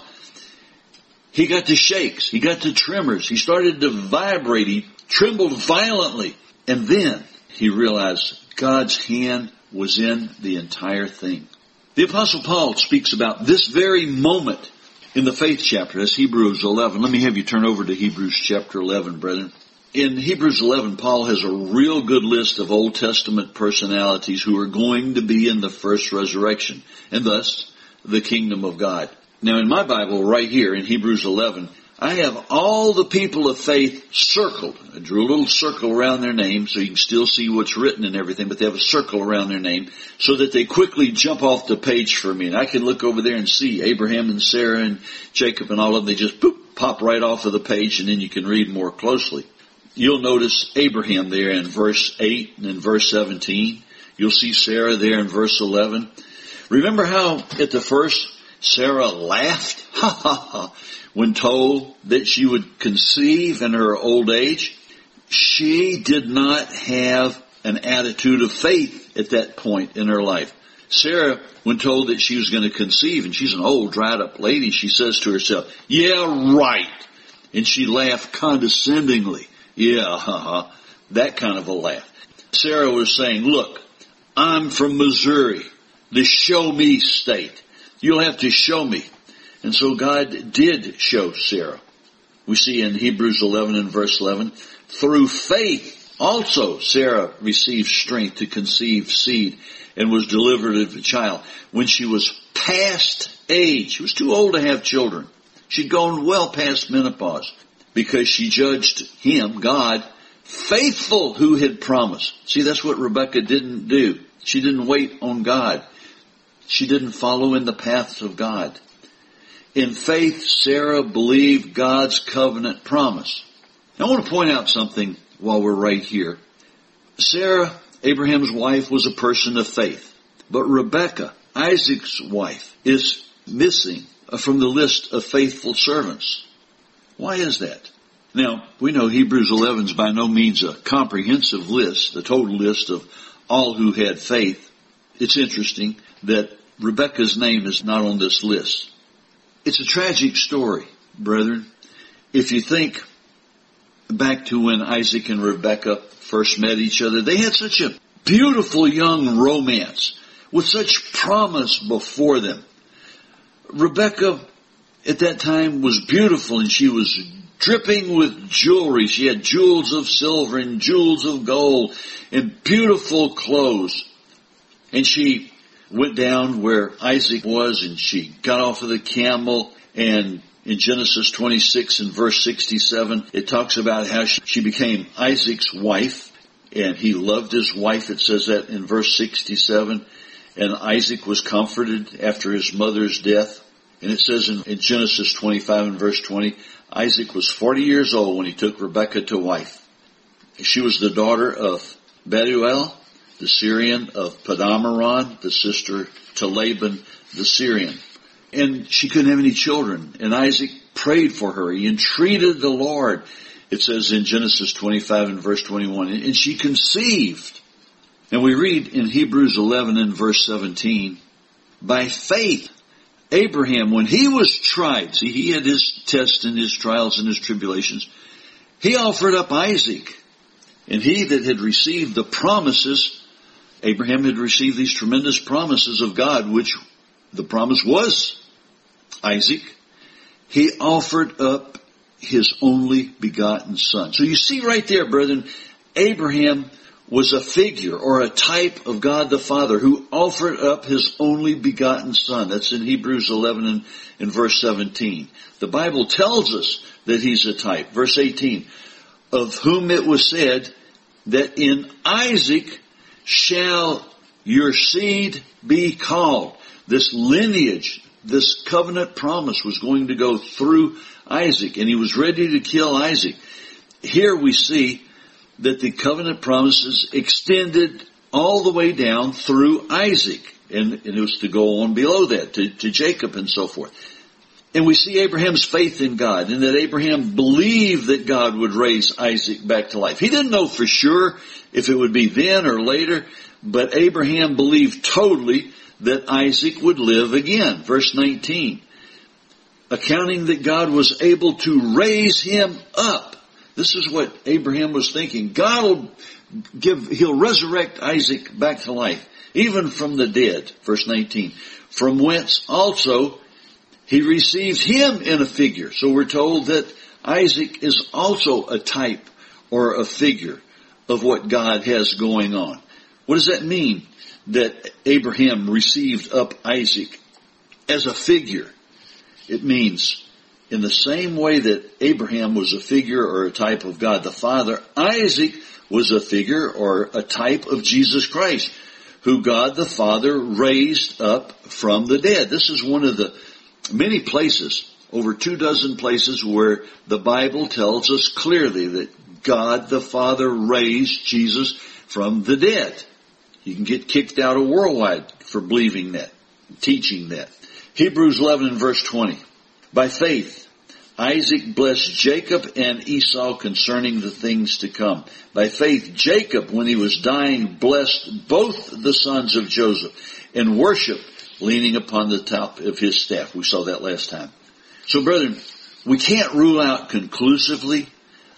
he got the shakes. He got the tremors. He started to vibrate. He trembled violently. And then he realized God's hand was in the entire thing. The Apostle Paul speaks about this very moment in the faith chapter. That's Hebrews eleven. Let me have you turn over to Hebrews chapter eleven, brethren. In Hebrews eleven, Paul has a real good list of Old Testament personalities who are going to be in the first resurrection, and thus the kingdom of God. Now in my Bible right here in Hebrews eleven, I have all the people of faith circled. I drew a little circle around their name so you can still see what's written and everything, but they have a circle around their name so that they quickly jump off the page for me. And I can look over there and see Abraham and Sarah and Jacob and all of them. They just boop, pop right off of the page, and then you can read more closely. You'll notice Abraham there in verse eight and in verse seventeen. You'll see Sarah there in verse eleven. Remember how at the first Sarah laughed? Ha ha ha. When told that she would conceive in her old age. She did not have an attitude of faith at that point in her life. Sarah, when told that she was going to conceive, and she's an old, dried-up lady, she says to herself, yeah, right. And she laughed condescendingly Yeah, uh-huh. That kind of a laugh. Sarah was saying, look, I'm from Missouri, the show me state. You'll have to show me. And so God did show Sarah. We see in Hebrews eleven and verse eleven, through faith also Sarah received strength to conceive seed and was delivered of a child when she was past age. She was too old to have children. She'd gone well past menopause because she judged him, God, faithful who had promised. See, that's what Rebekah didn't do. She didn't wait on God. She didn't follow in the paths of God. In faith, Sarah believed God's covenant promise. Now, I want to point out something while we're right here. Sarah, Abraham's wife, was a person of faith. But Rebekah, Isaac's wife, is missing from the list of faithful servants. Why is that? Now, we know Hebrews eleven is by no means a comprehensive list, the total list of all who had faith. It's interesting that Rebekah's name is not on this list. It's a tragic story, brethren. If you think back to when Isaac and Rebekah first met each other, they had such a beautiful young romance with such promise before them. Rebekah at that time was beautiful, and she was dripping with jewelry. She had jewels of silver and jewels of gold and beautiful clothes. And she went down where Isaac was, and she got off of the camel. And in Genesis twenty-six and verse sixty-seven, it talks about how she, she became Isaac's wife, and he loved his wife. It says that in verse sixty-seven. And Isaac was comforted after his mother's death. And it says in, in Genesis twenty-five and verse twenty, Isaac was forty years old when he took Rebekah to wife. She was the daughter of Bethuel, the Syrian, of Padamaran, the sister to Laban, the Syrian. And she couldn't have any children. And Isaac prayed for her. He entreated the Lord. It says in Genesis twenty-five and verse twenty-one, and she conceived. And we read in Hebrews eleven and verse seventeen, by faith, Abraham, when he was tried, see, he had his tests and his trials and his tribulations, he offered up Isaac. And he that had received the promises, Abraham had received these tremendous promises of God, which the promise was Isaac. He offered up his only begotten son. So you see right there, brethren, Abraham was a figure or a type of God the Father who offered up his only begotten son. That's in Hebrews eleven and in verse seventeen. The Bible tells us that he's a type. Verse eighteen, of whom it was said that in Isaac shall your seed be called. This lineage, this covenant promise was going to go through Isaac, and he was ready to kill Isaac. Here we see that the covenant promises extended all the way down through Isaac. And, and it was to go on below that, to, to Jacob and so forth. And we see Abraham's faith in God, and that Abraham believed that God would raise Isaac back to life. He didn't know for sure if it would be then or later, but Abraham believed totally that Isaac would live again. Verse nineteen, accounting that God was able to raise him up. This is what Abraham was thinking. God will give, he'll resurrect Isaac back to life, even from the dead. Verse nineteen, from whence also he received him in a figure. So we're told that Isaac is also a type or a figure of what God has going on. What does that mean, that Abraham received up Isaac as a figure? It means in the same way that Abraham was a figure or a type of God the Father, Isaac was a figure or a type of Jesus Christ, who God the Father raised up from the dead. This is one of the many places, over two dozen places, where the Bible tells us clearly that God the Father raised Jesus from the dead. You can get kicked out of Worldwide for believing that, teaching that. Hebrews eleven and verse twenty. By faith, Isaac blessed Jacob and Esau concerning the things to come. By faith, Jacob, when he was dying, blessed both the sons of Joseph and worshiped, leaning upon the top of his staff. We saw that last time. So, brethren, we can't rule out conclusively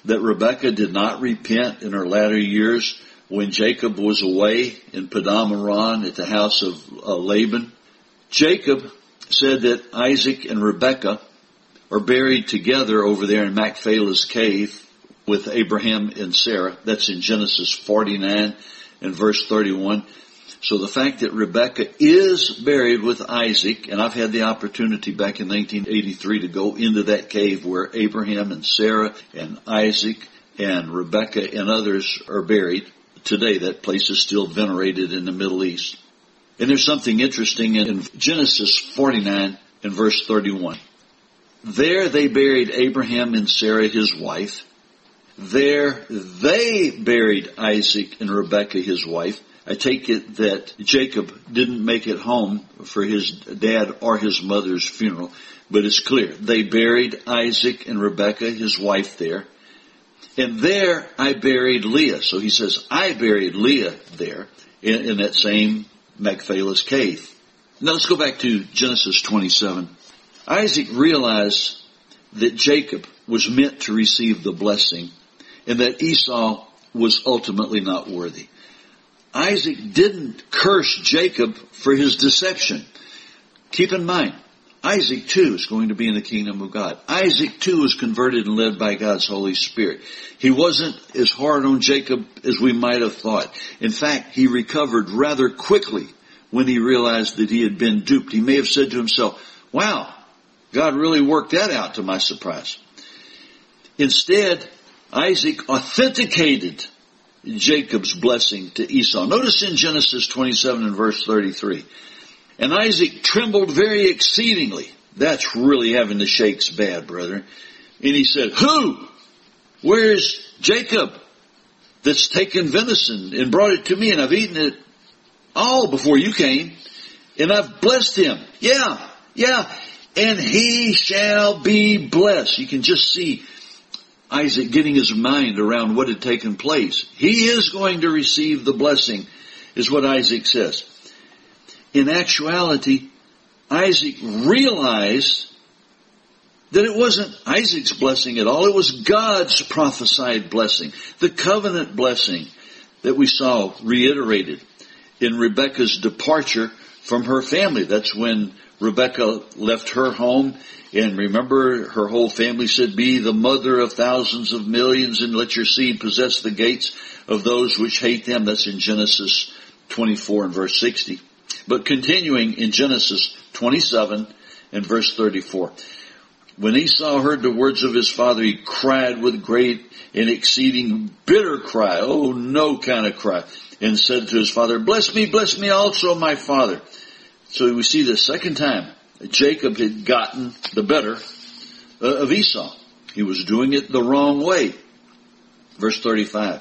that Rebekah did not repent in her latter years when Jacob was away in Padam-aram at the house of uh, Laban. Jacob said that Isaac and Rebekah are buried together over there in Machpelah's cave with Abraham and Sarah. That's in Genesis forty-nine and verse thirty-one. So the fact that Rebekah is buried with Isaac, and I've had the opportunity back in nineteen eighty-three to go into that cave where Abraham and Sarah and Isaac and Rebekah and others are buried. Today that place is still venerated in the Middle East. And there's something interesting in Genesis forty-nine and verse thirty-one. There they buried Abraham and Sarah his wife. There they buried Isaac and Rebekah his wife. I take it that Jacob didn't make it home for his dad or his mother's funeral, but it's clear. They buried Isaac and Rebekah his wife there. And there I buried Leah. So he says, I buried Leah there in, in that same Machpelah's cave. Now let's go back to Genesis twenty-seven. Isaac realized that Jacob was meant to receive the blessing and that Esau was ultimately not worthy. Isaac didn't curse Jacob for his deception. Keep in mind, Isaac too is going to be in the kingdom of God. Isaac too was converted and led by God's Holy Spirit. He wasn't as hard on Jacob as we might have thought. In fact, he recovered rather quickly when he realized that he had been duped. He may have said to himself, wow, God really worked that out to my surprise. Instead, Isaac authenticated Jacob's blessing to Esau. Notice in Genesis twenty-seven and verse thirty-three. And Isaac trembled very exceedingly. That's really having the shakes bad, brethren. And he said, who? Where's Jacob that's taken venison and brought it to me, and I've eaten it all before you came, and I've blessed him. Yeah, yeah. And he shall be blessed. You can just see Isaac getting his mind around what had taken place. He is going to receive the blessing, is what Isaac says. In actuality, Isaac realized that it wasn't Isaac's blessing at all. It was God's prophesied blessing, the covenant blessing that we saw reiterated in Rebekah's departure from her family. That's when Rebekah left her home. And remember, her whole family said, be the mother of thousands of millions and let your seed possess the gates of those which hate them. That's in Genesis twenty-four and verse sixty. But continuing in Genesis twenty-seven and verse thirty-four. When Esau heard the words of his father, he cried with great and exceeding bitter cry. Oh, no kind of cry. And said to his father, bless me, bless me also, my father. So we see the second time Jacob had gotten the better of Esau. He was doing it the wrong way. Verse thirty-five.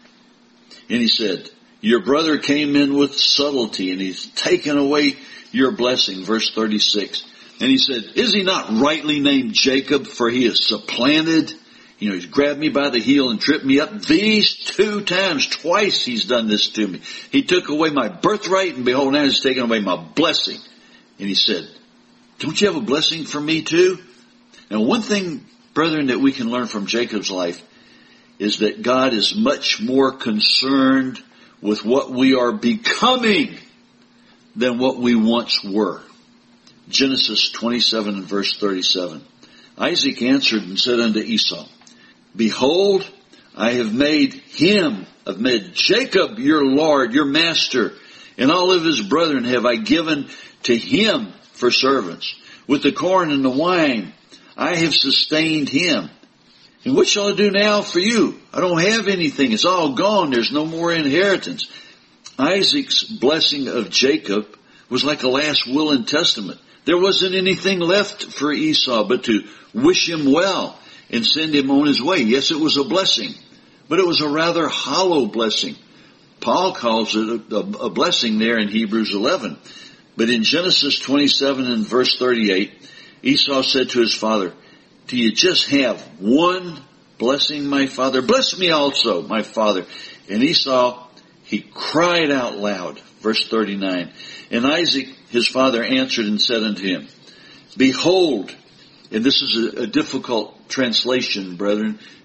And he said, your brother came in with subtlety and he's taken away your blessing. Verse thirty-six. And he said, is he not rightly named Jacob, for he has supplanted? You know, he's grabbed me by the heel and tripped me up. These two times, twice he's done this to me. He took away my birthright, and behold, now he's taken away my blessing. And he said, don't you have a blessing for me too? Now, one thing, brethren, that we can learn from Jacob's life is that God is much more concerned with what we are becoming than what we once were. Genesis twenty-seven and verse thirty-seven. Isaac answered and said unto Esau, behold, I have made him, I've made Jacob your Lord, your master, and all of his brethren have I given to him for servants. With the corn and the wine, I have sustained him. And what shall I do now for you? I don't have anything. It's all gone. There's no more inheritance. Isaac's blessing of Jacob was like a last will and testament. There wasn't anything left for Esau but to wish him well and send him on his way. Yes, it was a blessing, but it was a rather hollow blessing. Paul calls it a, a, a blessing there in Hebrews eleven. But in Genesis twenty-seven and verse thirty-eight, Esau said to his father, do you just have one blessing, my father? Bless me also, my father. And Esau, he cried out loud. Verse thirty-nine. And Isaac, his father, answered and said unto him, behold, and this is a, a difficult translation, brethren,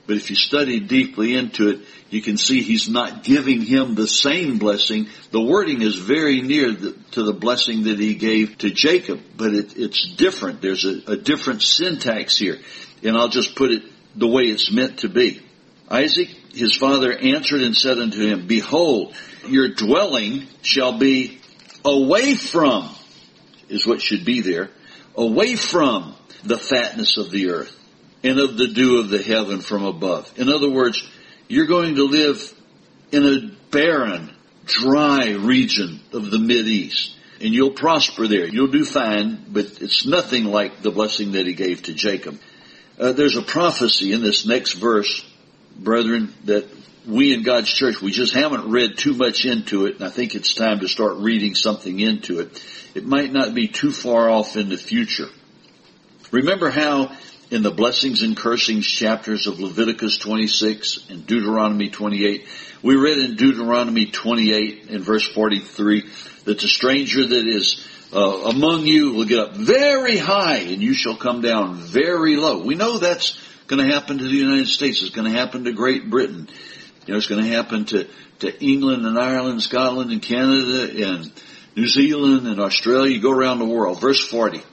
But if you study deeply into it, you can see he's not giving him the same blessing. The wording is very near the, to the blessing that he gave to Jacob, but it, it's different. There's a, a different syntax here. And I'll just put it the way it's meant to be. Isaac, his father, answered and said unto him, Behold, your dwelling shall be away from, is what should be there, away from the fatness of the earth and of the dew of the heaven from above. In other words, you're going to live in a barren, dry region of the Mideast. And you'll prosper there. You'll do fine, but it's nothing like the blessing that he gave to Jacob. Uh, there's a prophecy in this next verse, brethren, that we in God's church, we just haven't read too much into it, and I think it's time to start reading something into it. It might not be too far off in the future. Remember how in the blessings and cursings chapters of Leviticus twenty-six and Deuteronomy twenty-eight, we read in Deuteronomy twenty-eight in verse forty-three that the stranger that is uh, among you will get up very high and you shall come down very low. We know that's going to happen to the United States. It's going to happen to Great Britain. You know, it's going to happen to, to England and Ireland, Scotland and Canada and New Zealand and Australia. You go around the world. Verse forty.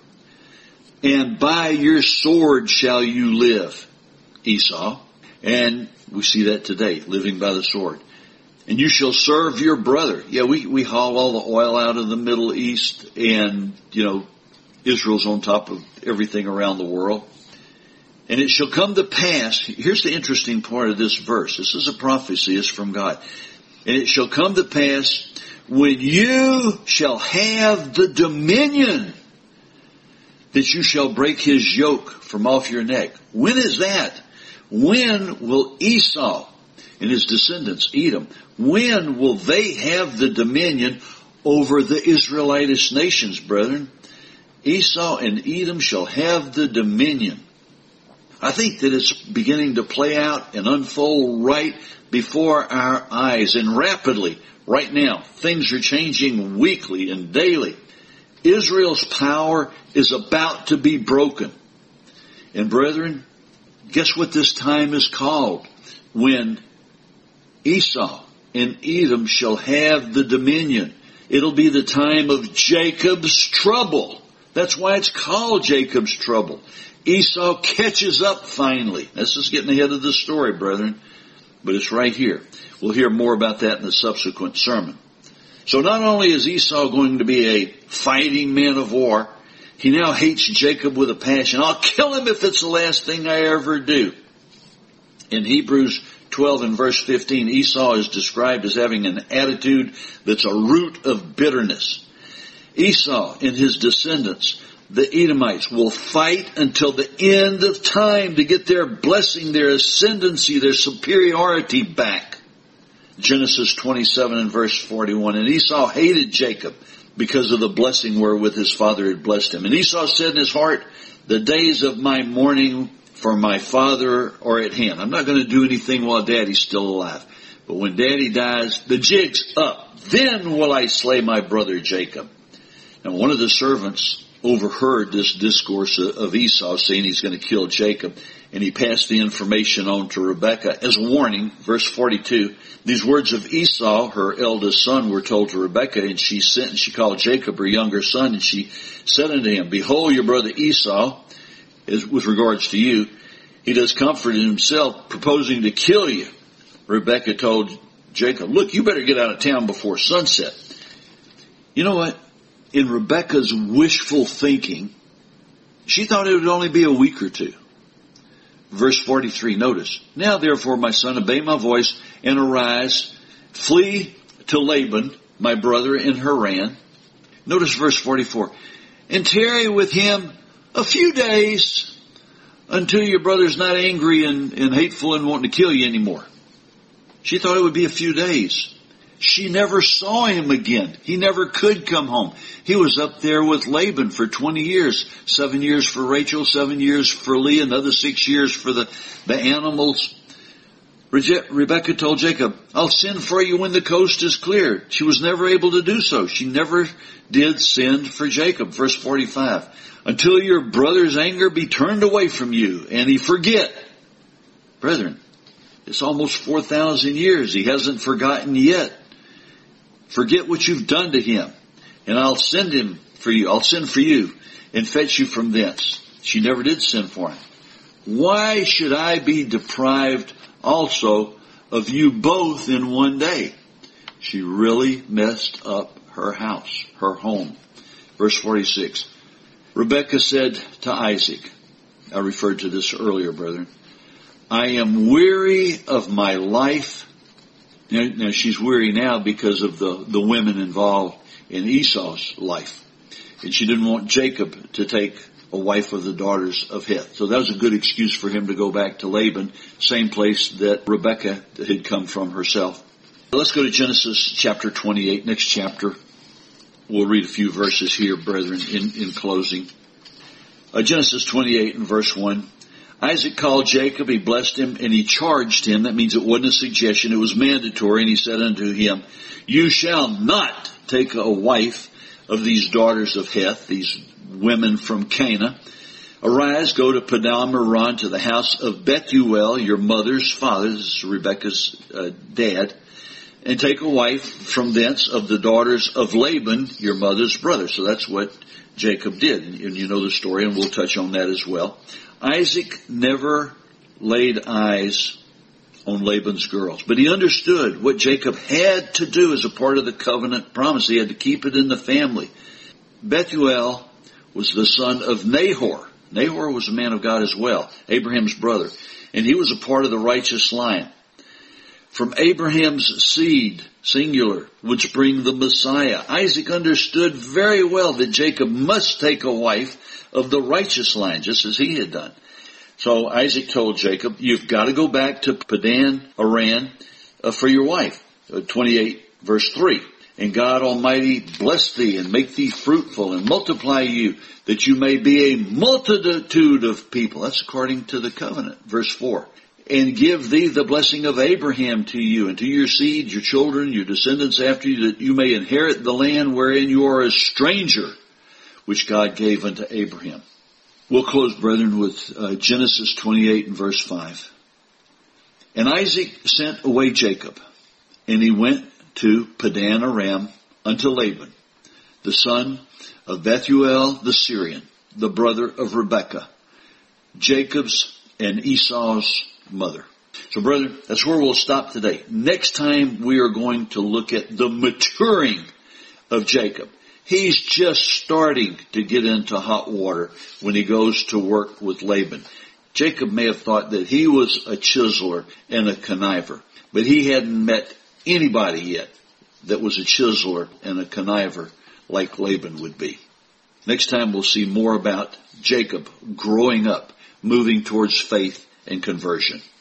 And by your sword shall you live, Esau. And we see that today, living by the sword. And you shall serve your brother. Yeah, we, we haul all the oil out of the Middle East, and, you know, Israel's on top of everything around the world. And it shall come to pass, here's the interesting part of this verse. This is a prophecy, it's from God. And it shall come to pass when you shall have the dominion that you shall break his yoke from off your neck. When is that? When will Esau and his descendants, Edom, when will they have the dominion over the Israelitish nations, brethren? Esau and Edom shall have the dominion. I think that it's beginning to play out and unfold right before our eyes, and rapidly right now. Things are changing weekly and daily. Israel's power is about to be broken. And brethren, guess what this time is called? When Esau and Edom shall have the dominion. It'll be the time of Jacob's trouble. That's why it's called Jacob's trouble. Esau catches up finally. This is getting ahead of the story, brethren. But it's right here. We'll hear more about that in the subsequent sermon. So not only is Esau going to be a fighting man of war, he now hates Jacob with a passion. I'll kill him if it's the last thing I ever do. In Hebrews twelve and verse fifteen, Esau is described as having an attitude that's a root of bitterness. Esau and his descendants, the Edomites, will fight until the end of time to get their blessing, their ascendancy, their superiority back. Genesis twenty-seven and verse forty-one. And Esau hated Jacob because of the blessing wherewith his father had blessed him. And Esau said in his heart, the days of my mourning for my father are at hand. I'm not going to do anything while daddy's still alive. But when daddy dies, the jig's up. Then will I slay my brother Jacob. And one of the servants overheard this discourse of Esau saying he's going to kill Jacob. And he passed the information on to Rebekah as a warning. Verse forty-two. These words of Esau, her eldest son, were told to Rebekah, and she sent and she called Jacob, her younger son, and she said unto him, Behold, your brother Esau, is, with regards to you, he does comfort in himself, proposing to kill you. Rebekah told Jacob, Look, you better get out of town before sunset. You know what? In Rebekah's wishful thinking, she thought it would only be a week or two. Verse forty-three, notice, Now therefore, my son, obey my voice and arise, flee to Laban, my brother in Haran. Notice verse forty-four, and tarry with him a few days until your brother's not angry and, and hateful and wanting to kill you anymore. She thought it would be a few days. She never saw him again. He never could come home. He was up there with Laban for twenty years. Seven years for Rachel, seven years for Leah, another six years for the, the animals. Rebekah told Jacob, I'll send for you when the coast is cleared. She was never able to do so. She never did send for Jacob. Verse forty-five, until your brother's anger be turned away from you and he forget Brethren, it's almost four thousand years. He hasn't forgotten yet. Forget what you've done to him, and I'll send him for you. I'll send for you and fetch you from thence. She never did send for him. Why should I be deprived also of you both in one day? She really messed up her house, her home. Verse forty-six. Rebekah said to Isaac, I referred to this earlier, brethren, I am weary of my life. Now, now she's weary now because of the, the women involved in Esau's life. And she didn't want Jacob to take a wife of the daughters of Heth. So that was a good excuse for him to go back to Laban, same place that Rebekah had come from herself. Let's go to Genesis chapter twenty-eight, next chapter. We'll read a few verses here, brethren, in, in closing. Uh, Genesis twenty-eight and verse one. Isaac called Jacob, he blessed him, and he charged him. That means it wasn't a suggestion, it was mandatory. And he said unto him, you shall not take a wife of these daughters of Heth, these women from Canaan. Arise, go to Padan Aram, to the house of Bethuel, your mother's father, this is Rebekah's uh, dad, and take a wife from thence of the daughters of Laban, your mother's brother. So that's what Jacob did. And you know the story, and we'll touch on that as well. Isaac never laid eyes on Laban's girls, but he understood what Jacob had to do as a part of the covenant promise. He had to keep it in the family. Bethuel was the son of Nahor. Nahor was a man of God as well, Abraham's brother, and he was a part of the righteous line. From Abraham's seed, singular, would spring the Messiah. Isaac understood very well that Jacob must take a wife of the righteous line, just as he had done. So Isaac told Jacob, you've got to go back to Padan Aram uh, for your wife. Uh, twenty-eight verse three. And God Almighty bless thee and make thee fruitful and multiply you, that you may be a multitude of people. That's according to the covenant. Verse four. And give thee the blessing of Abraham to you and to your seed, your children, your descendants after you, that you may inherit the land wherein you are a stranger, which God gave unto Abraham. We'll close, brethren, with uh, Genesis twenty-eight and verse five. And Isaac sent away Jacob, and he went to Padan Aram unto Laban, the son of Bethuel the Syrian, the brother of Rebekah, Jacob's and Esau's mother. So, brother, that's where we'll stop today. Next time we are going to look at the maturing of Jacob. He's just starting to get into hot water when he goes to work with Laban. Jacob may have thought that he was a chiseler and a conniver, but he hadn't met anybody yet that was a chiseler and a conniver like Laban would be. Next time we'll see more about Jacob growing up, moving towards faith and conversion.